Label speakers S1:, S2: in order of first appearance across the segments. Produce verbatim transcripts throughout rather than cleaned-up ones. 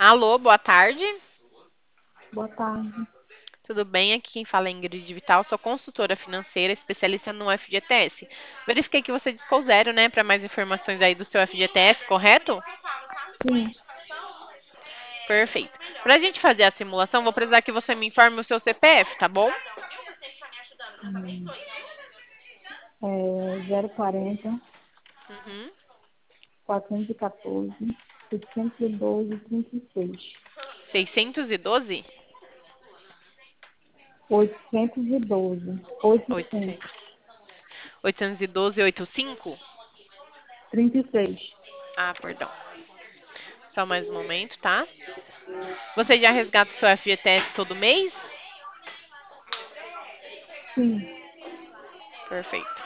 S1: Alô, boa tarde.
S2: Boa tarde.
S1: Tudo bem? Aqui quem fala é Ingrid Vital, sou consultora financeira, especialista no F G T S. Verifiquei que você discou zero, né, para mais informações aí do seu F G T S, correto?
S2: Sim,
S1: Perfeito. Para a gente fazer a simulação, vou precisar que você me informe o seu C P F, tá bom?
S2: hum, é zero quarenta,
S1: Uhum.
S2: quatrocentos e quatorze, seiscentos e doze, trinta e seis.
S1: seiscentos e doze?
S2: oitocentos e doze, oitocentos,
S1: oitocentos. oitocentos e doze, oitenta e cinco?
S2: trinta e seis.
S1: Ah, perdão. Só mais um momento, tá? Você já resgata o seu F G T S todo mês?
S2: Sim,
S1: Perfeito.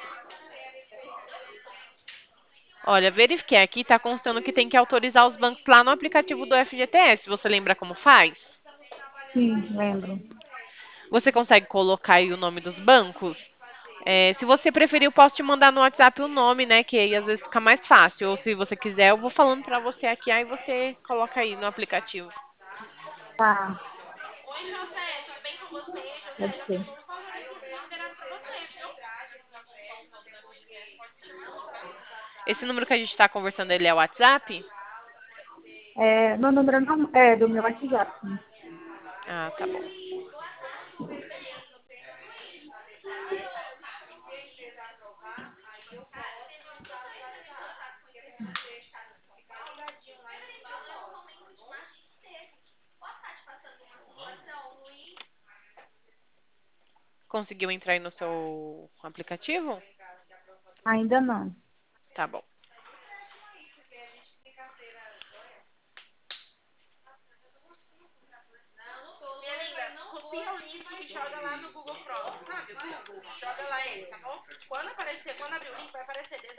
S1: Olha, verifiquei aqui, tá constando que tem que autorizar os bancos lá no aplicativo do F G T S. Você lembra como faz?
S2: sim, lembro.
S1: Você consegue colocar aí o nome dos bancos? É, se você preferir, eu posso te mandar no WhatsApp o nome, né? Que aí às vezes fica mais fácil. Ou se você quiser, eu vou falando pra você aqui, aí você coloca aí no aplicativo.
S2: Tá, pode ser.
S1: Esse número que a gente tá conversando, ele é o WhatsApp?
S2: É, meu número não é do meu WhatsApp. Sim.
S1: Ah, tá bom. Conseguiu entrar aí no seu aplicativo?
S2: Ainda não.
S1: Tá bom. Copia o link e joga lá no Google Chrome, sabe? No Google. Joga lá ele, tá bom? Quando aparecer, quando abrir o link, vai aparecer